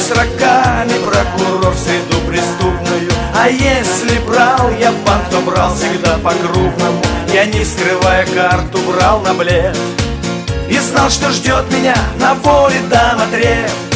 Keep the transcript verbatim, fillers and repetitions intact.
с рогами прокурор в среду преступную. А если брал я банк, то брал всегда по-крупному. Я, не скрывая карту, брал на блеф и знал, что ждет меня на воле домотрев.